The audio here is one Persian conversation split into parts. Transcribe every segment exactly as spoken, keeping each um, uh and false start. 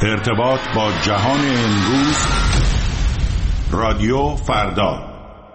ارتباط با جهان امروز. رادیو فردا.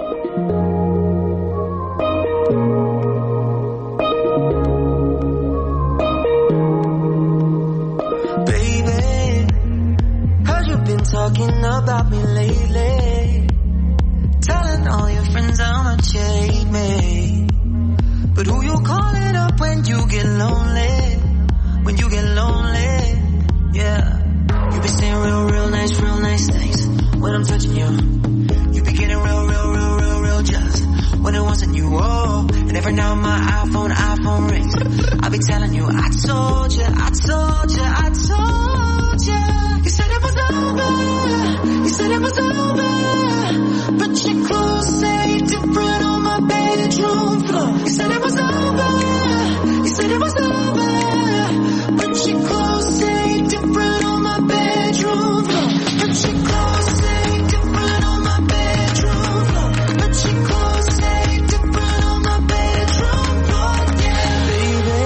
Talking about me lately, telling all your friends how much you hate me. But who you calling up when you get lonely? When you get lonely, yeah. You be saying real, real nice, real nice things when I'm touching you. You be getting real, real, real, real, real jealous when it wasn't you. Oh, and every now my iPhone, iPhone rings. I be telling you, I told you, I told you, I told you. You said it was over. You said it was over. But your clothes say different on my bedroom floor. You said it was over. You said it was over. But your clothes say different on my bedroom floor. But your clothes say different on my bedroom floor. But your clothes say different on my bedroom floor. Yeah, baby.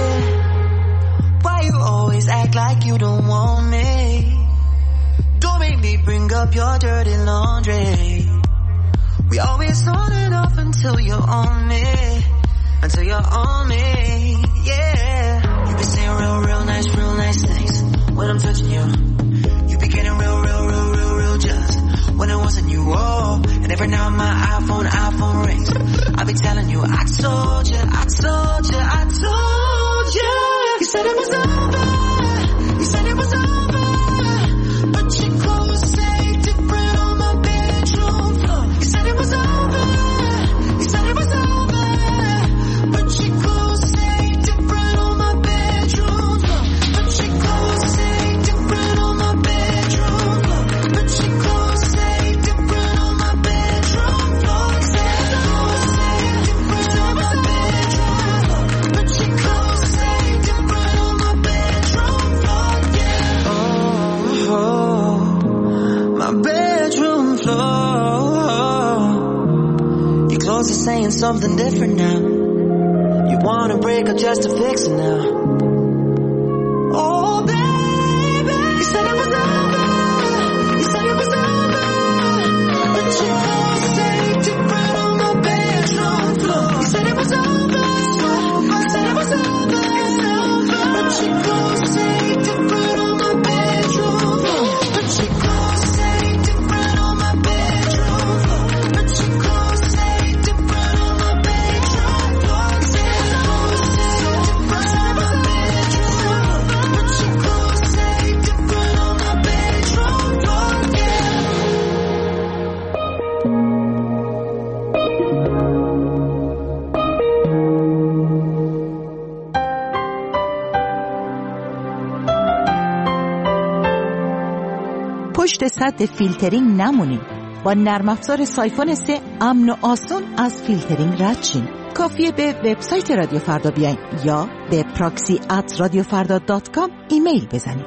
Why you always act like you don't want me? Don't make me bring up your dirty laundry. We always on and off until you're on me. Until you're on me, yeah. You be saying real, real nice, real nice things when I'm touching you. You be getting real, real, real, real, real jealous when it wasn't you. Oh, and every now my iPhone, iPhone rings. I be telling you, I told you, I told you, I told you. You said it was over. You said it was over. But your clothes say different on my bedroom floor. You said it was over. You said it was over. But your clothes say different on my bedroom floor. But your clothes say different on my bedroom floor. But your clothes say different on my bedroom floor. You said it was over. Different on my bedroom floor. But your clothes say different on my bedroom floor. Yeah. Oh, oh, my bedroom floor. Your clothes are saying something different now. You wanna break up just to fix it now. Oh, baby, you said it was over. You said it was over. But your clothes say different on my bedroom floor. You said it was over. You said it was over. But your clothes say different on my bedroom floor. But your clothes say different on my bedroom floor. But your clothes say different on my bedroom floor. You said it was over. Different on my bedroom floor. But your clothes say different on my bedroom floor. Yeah. پشت سد فیلترینگ نمونید. با نرم افزار سایفون سه امن و آسون از فیلترینگ رد شین. کافیه به وبسایت رادیو فردا بیاین یا به پراکسی ات رادیو فردا دات کام ایمیل بزنید.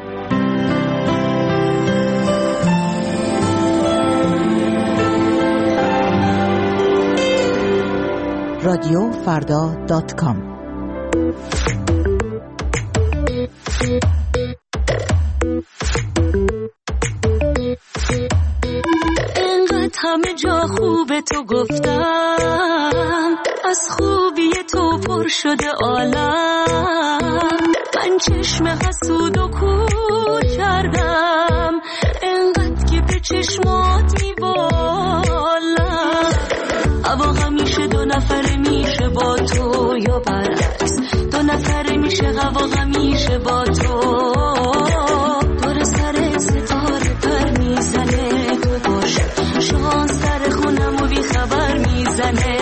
رادیو فردا دات کام. همه جا خوبه تو گفتم، از خوبی تو پر شده عالم. من چشم حسود و کور کردم، انقدر که به چشمات میبالم. هوا همیشه دو نفره میشه با تو یا برعکس، دو نفره میشه هوا همیشه با تو. دور سر ستاره پر میزنه، تو باشه شانس سر خونم و بی خبر میزنه.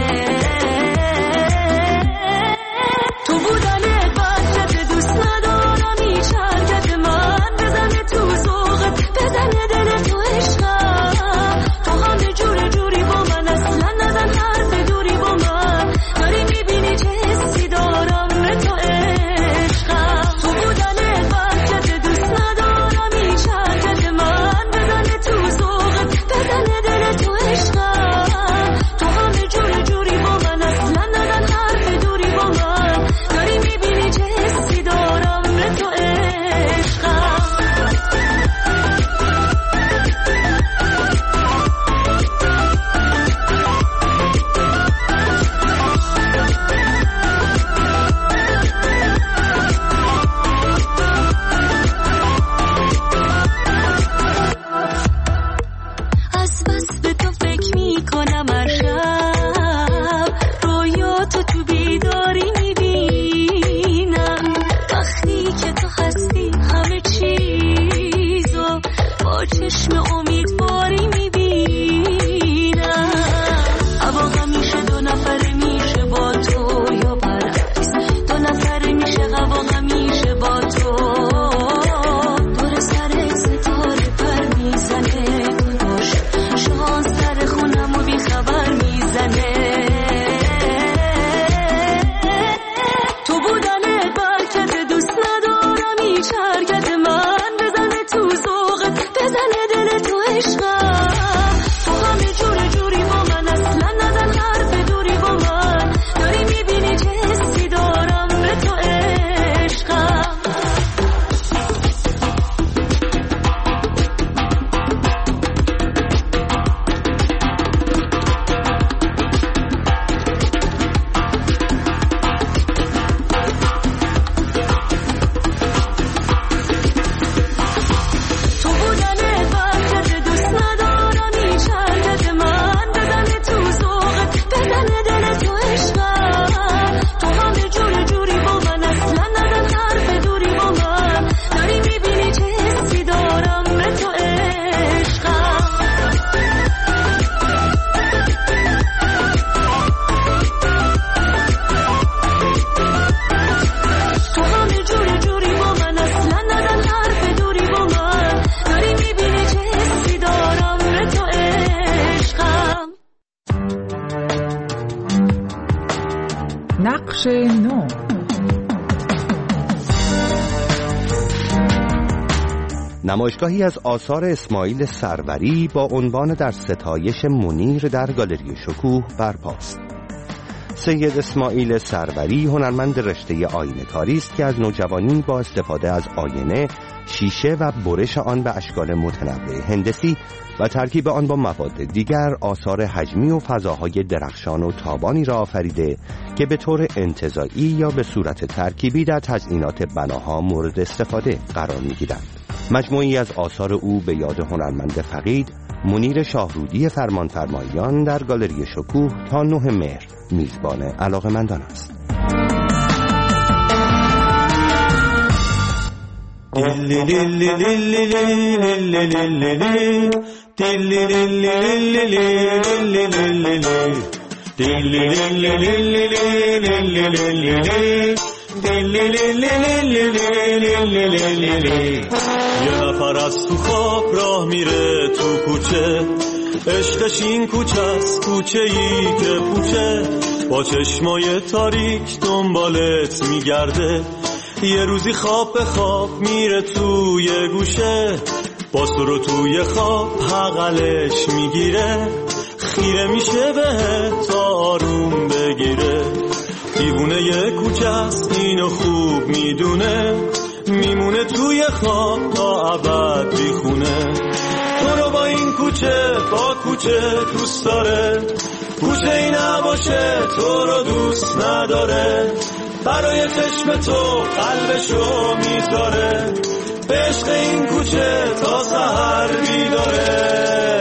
تو بودنت وحشت دوست ندارم، هیچ حرکت من بزنه تو ذوقت، بزنه دل تو عشقم. تو همه جور جوری با من، اصلا نزن حرف دوری با من. داری میبینی چه حسی دارم به تو عشقم. تو بودنت با چشم امیدواری میبینم. هوا همیشه دو نفره میشه با تو یا برعکس، دو نفره میشه هوا همیشه با تو. دور سر ستاره پر میزنه، باش شانس در خونم و بی خبر میزنه. تو بودنه برکت دوست ندارم هیچ حرکت من، بزنه تو ذوقت بزنه دل تو عشقم. تو همه جور جوری با من اصلا نزن حرف دوری با من، داری میبینی چه حسی دارم به تو عشقم. تو بودنه برکت دوست ندارم هیچ حرکت من، بزنه تو ذوقت بزنه دل تو عشقم. تو همه جور جوری با من اصلا نزن حرف دوری با من، داری میبینی چه حسی دارم به تو عشقم. تو همه جور جوری با من اصلا نزن حرف دوری با من، داری میبینی چه حسی دارم به تو عشقم. نقش نو. نمایشگاهی از آثار اسماعیل سروری با عنوان در ستایش منیر در گالری شکوه برپاست. سید اسماعیل سروری هنرمند رشته آینه کاری است که از نوجوانی با استفاده از آینه، شیشه و برش آن به اشکال متنوع هندسی و ترکیب آن با مواد دیگر آثار حجمی و فضاهای درخشان و تابانی را آفریده که به طور انتزاعی یا به صورت ترکیبی در تزئینات بناها مورد استفاده قرار می‌گیرند. مجموعی از آثار او به یاد هنرمند فقید منیر شاهرودی فرمانفرمایان در گالری شکوه تا نه مهر میزبان علاقه‌مندان است. یه نفر از تو خواب راه میره تو کوچه، عشقش این کوچه است، کوچه ای که پوچه، با چشمای تاریک دنبالت میگرده. یه روزی خواب به خواب میره توی گوشه، با سرو توی خواب حقلش میگیره، خیره میشه بهت تا آروم بگیره. دیوونه یه کوچه است اینو خوب میدونه، میمونه توی خواب تا ابد بیخونه. تو رو با این کوچه با کوچه دوست داره، کوچه ای نباشه تو رو دوست نداره. برای چشم تو قلبشو میذاره، به عشق این کوچه تا سحر بیداره.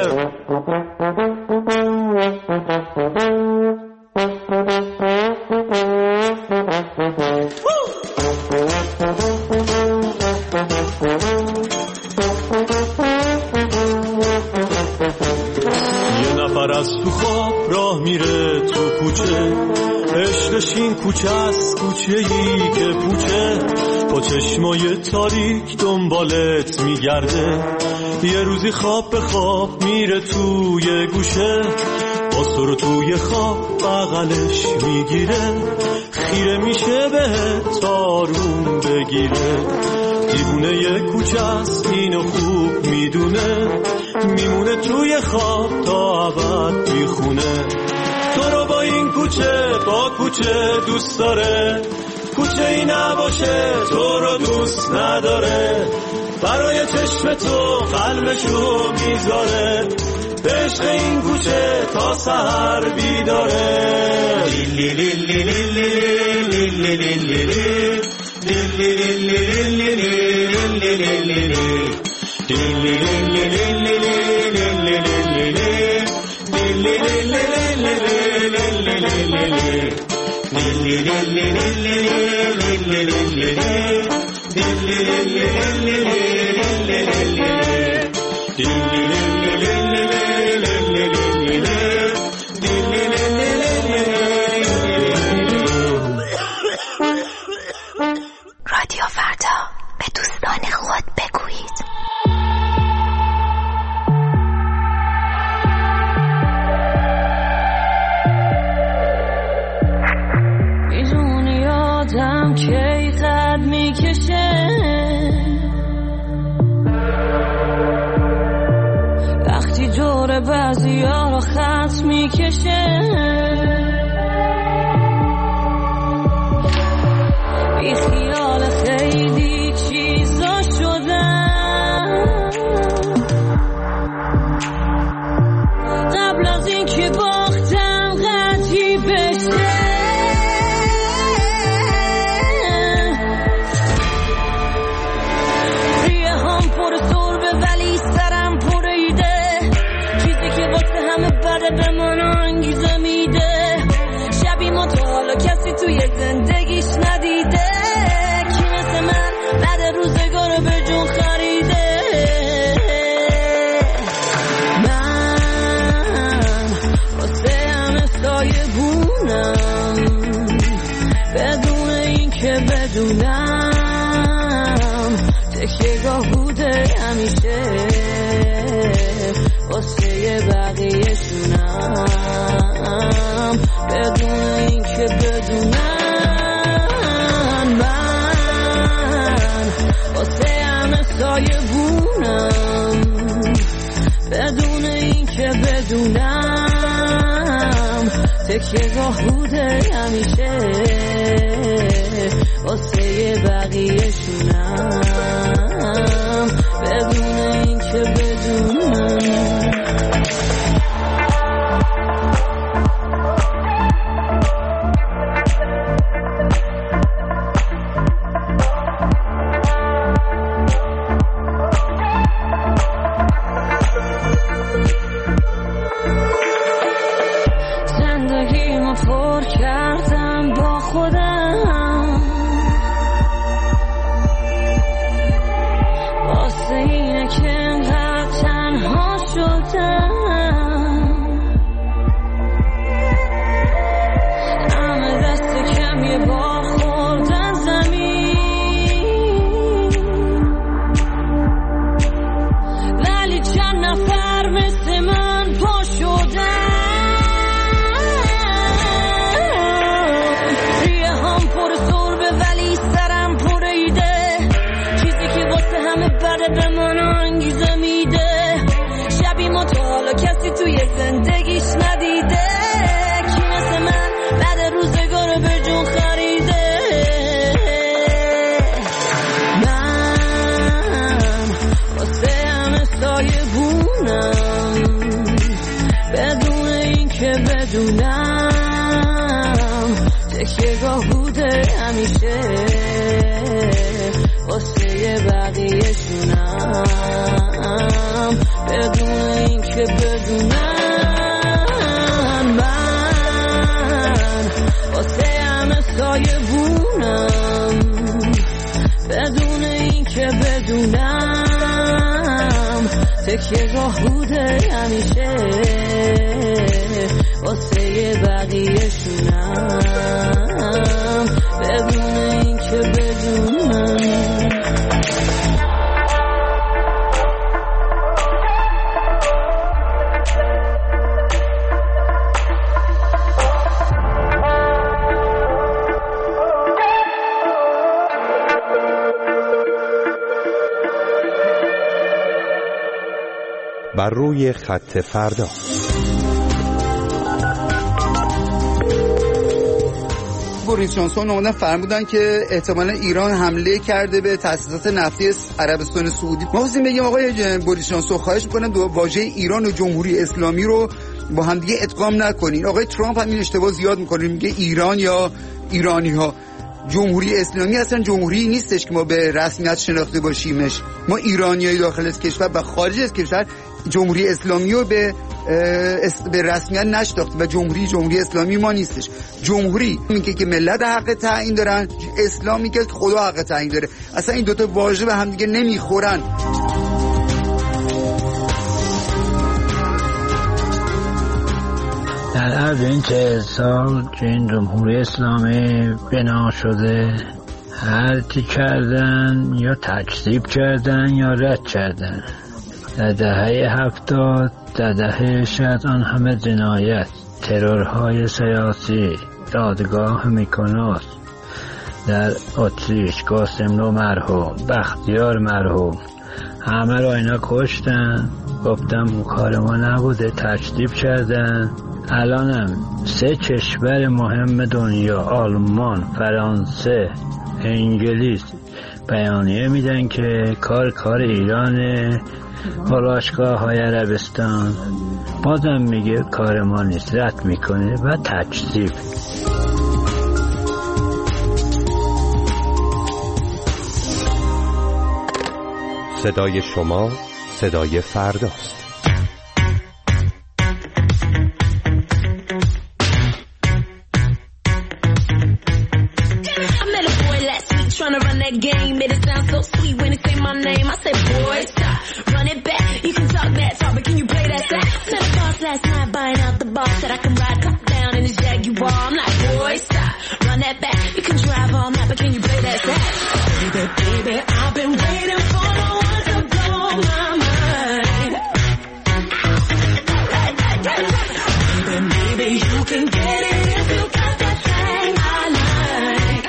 یه نفر از تو خواب راه میره تو کوچه، عشقش این کوچه است، کوچه ای که پوچه، با چشمای تاریک دنبالت میگرده. یه روزی خواب به خواب میره توی گوشه، با سر توی خواب بغلش میگیره، خیره میشه بهت تا آروم بگیره. دیوونه یه کوچه است اینو خوب میدونه، میمونه توی خواب تا ابد بیخونه. تو رو با این کوچه با کوچه دوست داره، کوچه ای نباشه تو رو دوست نداره. برای چشم تو قلبشو میذاره، به عشق این کوچه تا سحر بیداره. لیلی لیلی لیلی لیلی لیلی لیلی لیلی لیلی رادیو فردا، به دوستان خود بگویید. میدونی آدم کی قد میکشه، وقتی دور بعضی ها رو خط میکشه، بی خیال خیلی چیزا شدم، قبل از این که باختم قدی بشه. ریه هم پر سربه ولی سرم پر ایده، چیزی که واسه همه بده به من انگیزه میده. شبی ما تا حالا کسی توی زندگیش ندیده، کی مثل من بعد روزگار به جون خریده. من واسه همه سایه بونم، بدون این که بدونم تکیه‌گاه بوده همیشه واسه بقیه‌شونم، بدون این که بدونم. من واسه همه سایه بونم، بدون این که بدونم تکیه‌گاه بوده همیشه واسه بقیه‌شونم، بدون این که بدونم. زندگیمو پر کردم با خودم، واسه اینه که انقدر تنها شدم. همه دست کم یه بار خوردن زمین، ولی چند نفر مثل من پا شدن. ریه هم پر سربه ولی سرم پر ایده، چیزی که واسه همه بده به من انگیزه میده. شبی ما تا حالا کسی توی زندگیش ندیده، کی مثل من بعد روزگار به جون خریده. من واسه همه سایه بونم، بدون این که بدونم تکیه‌گاه بوده همیشه واسه بقیه‌شونم، بدون این که بدونم. من واسه همه سایه بونم، بدون این که بدونم تکیه‌گاه بوده همیشه واسه بقیه‌شونم، بدون این که بدونم. بر روی خط فردا. بوریس جانسون اومدن فرمودن که احتمالاً ایران حمله کرده به تأسیسات نفتی عربستان سعودی. ما خواستیم بگیم آقای بوریس جانسون خواهش می‌کنم دو واژه ایران و جمهوری اسلامی رو با هم دیگه ادغام نکنین. آقای ترامپ هم این اشتباه زیاد می‌کنه، میگه ایران یا ایرانی‌ها. جمهوری اسلامی اصلا جمهوری نیستش که ما به رسمیت شناخته باشیمش. ما ایرانیای داخل از کشور و خارج از کشور جمهوری اسلامی رو به به رسمیت نشناختیم و جمهوری جمهوری اسلامی ما نیستش. جمهوری میگه که ملت حق تعیین دارن، اسلامی که خدا حق تعیین داره. اصلا این دوتا واژه به هم دیگه نمیخورن. در عرض این چه سال که این جمهوری اسلامی بنا شده هر چی کردن یا تکذیب کردن یا رد کردن. در دهه هفتاد در دهه شاید آن همه جنایت، ترورهای سیاسی، دادگاه میکنوس، در اتریش قاسملو مرحوم، بختیار مرحوم، همه را اینا کشتن. گفتم کار ما نبوده، تکذیب کردن. الانم سه کشور مهم دنیا، آلمان، فرانسه، انگلیس، بیانیه میدن که کار کار ایرانه، پالایشگاه های عربستان. بازم میگه کار ما نیست، رد میکنه و تکذیب. صدای شما صدای فرداست. Trying to run that game, made it sound so sweet when it say my name. I said, boy, stop, run it back. You can talk that talk, but can you play that sax? Met a boss last night buying out the boss, said I can ride top down in his Jaguar. I'm like, boy, stop, run that back. You can drive all night, but can you play that sax? Baby, baby, I've been waiting for the one to blow my mind. Baby, maybe you can get it if you got that thing I like.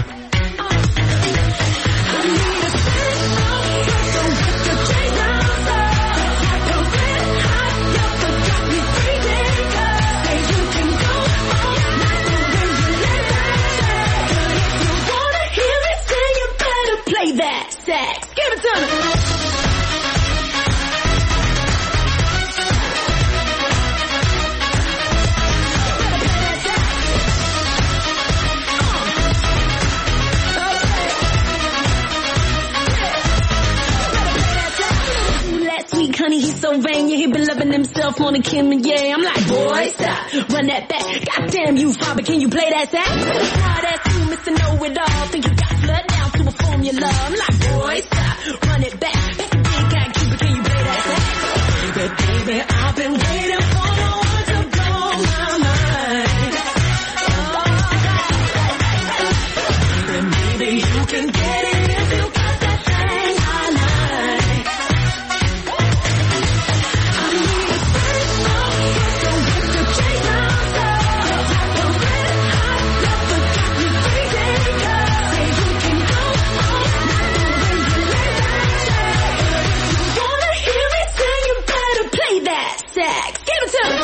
That sex. Give it to me. Last week, honey, he's so vain. Yeah, he been loving himself on the Kim and yeah. I'm like, boy, stop, run that back. Goddamn you, father, can you play that sax? Try that too, Mister Know-It-All. Think you got blood down to a formula. I'm like, boy, stop, run it back. Back the big guy, Cuba, can you play that sax? Baby, baby, I've been waiting for the one to blow my mind. Oh, baby, maybe you can get it if you got that thing I like. I need a fresh love, something with the J down love. The red hot love that got me freezing cold. Say you can go all night when you lay that check. If you wanna hear me sing, you better play that sax. Give it to me.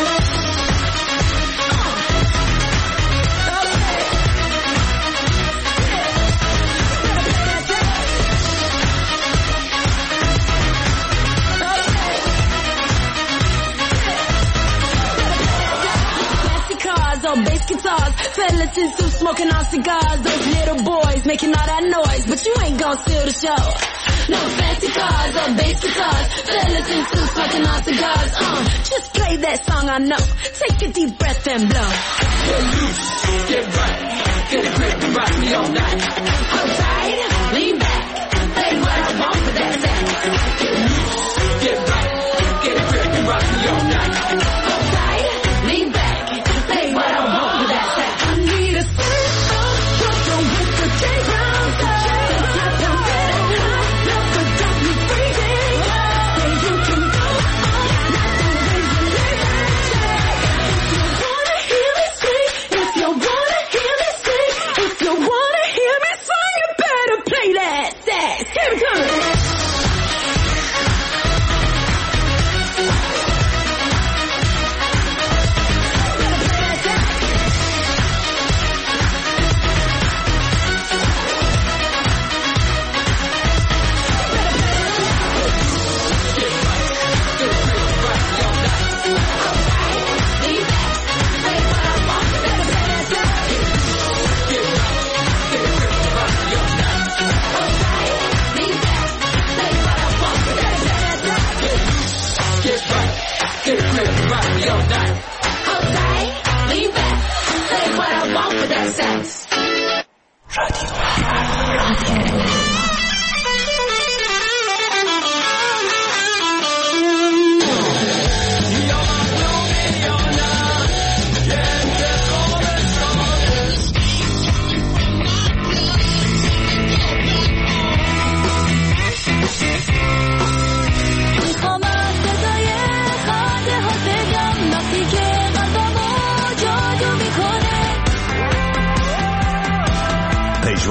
Or bass guitars, fellas in suits smoking on cigars. Those little boys making all that noise, but you ain't gon' steal the show. No fancy cars or bass guitars, fellas in suits smoking on cigars. Uh, just play that song I know. Take a deep breath and blow. Get loose, get right, get a grip and rock me all night. Hold tight, lean back, play what I want for that sax. Get loose, get right, get a grip and rock me all night. Hold tight, lean back. What I want for that sax. I need a sweet soul, something with the J down love. The red hot love that got me freezing cold. Say you can go all night when you lay that check. If you wanna hear me sing, if you wanna hear me sing, if you wanna hear me sing.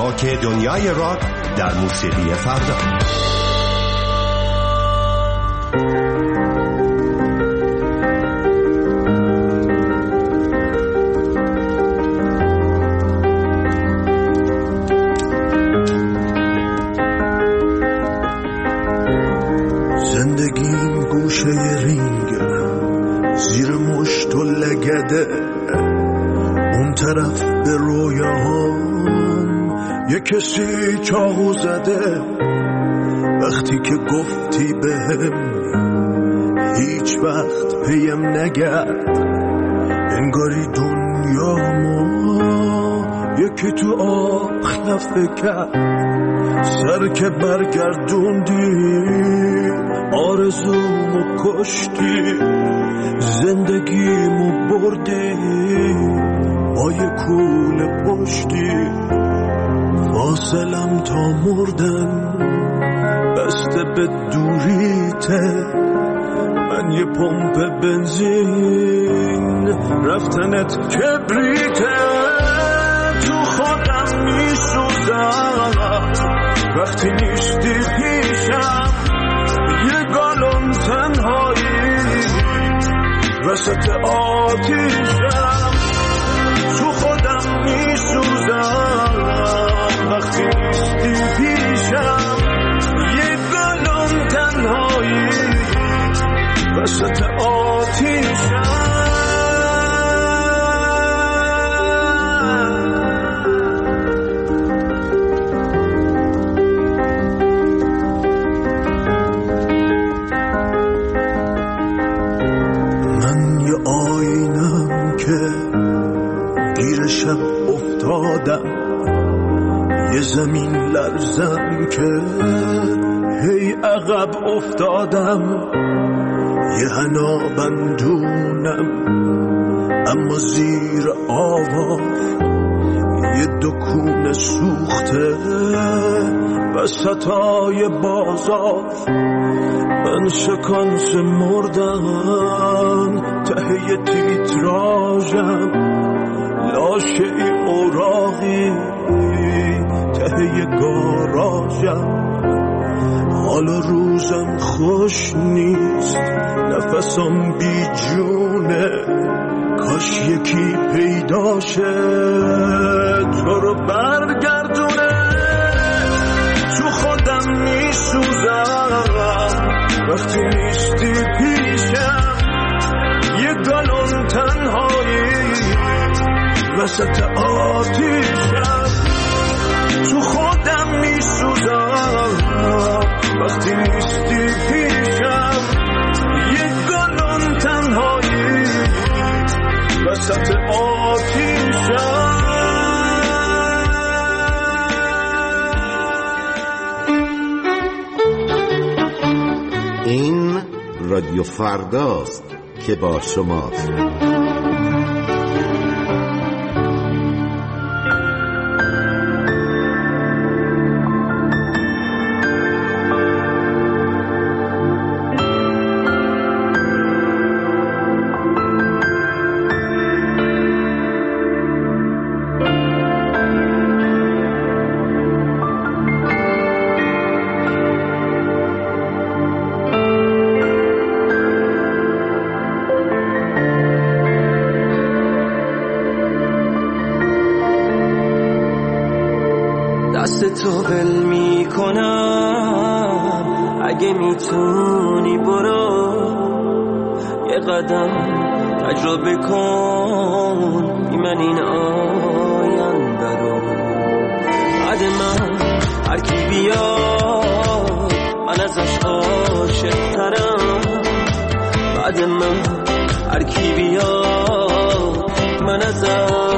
چاک دنیای راک در موسیقی فردا. زندگیم گوشه رینگ زیر مشت و لگده، اون طرف به رویاهام یه کسی چاقو زده. وقتی که گفتی بهم هیچ وقت پیم نگرد، انگاری دنیامو یکی تو آخ نفه کرد. سر که برگردوندی آرزومو کشتی، زندگیمو بردی با یه کوله پشتی. فاصلم تا مردن بسته به دوریته، من یه پمپ بنزین رفتنت کبریته. تو خودم میسوزم وقتی نیستی پیشم، یه گالون تنهایی وسط آتیشم. تو خودم میسوزم وقتی نیستی پیشم، یه گالون تنهایی وسط آتیشم. شب افتادم یه زمین لرزم که هی عقب افتادم. یه حنا بندونم اما زیر آواز یه دکون سوخته وسطای بازار. من شکانس مردن ته تیتراژم، لاشه ای اوراقی ته گاراژم. حالا روزم خوش نیست، نفسم بی جونه، کاش یکی پیداشه تو رو برگردونه. تو خودم میسوزم وقتی نیستی پیشم، یه گالون تنهایی وسط آتیشم. تو خودم میسوزم وقتی نیستی پیشم، یه گالون تنهایی وسط آتیشم. این رادیو فرداست که با شماست. تو ول میکنم اگه میتونی برو، یه قدم تجربه کن بی من این آینده رو. بعد من هر کی بیاد من ازش عاشق ترم، بعد من هر کی بیاد من ازش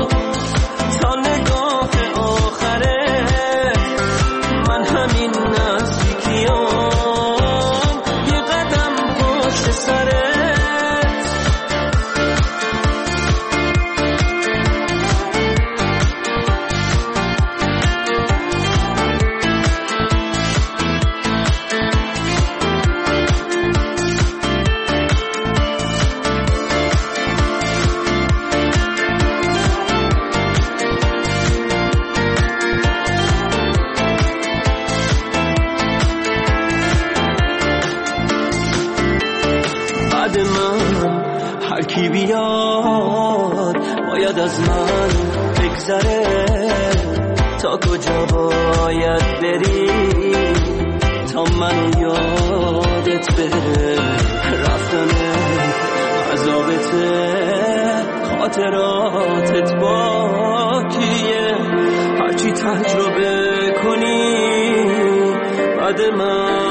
همین نه بعد از من بگذره تا کجا باید بری تا منو یادت بره رفتن عذابته خاطراتت باکیه هرچی تجربه کنی بعد من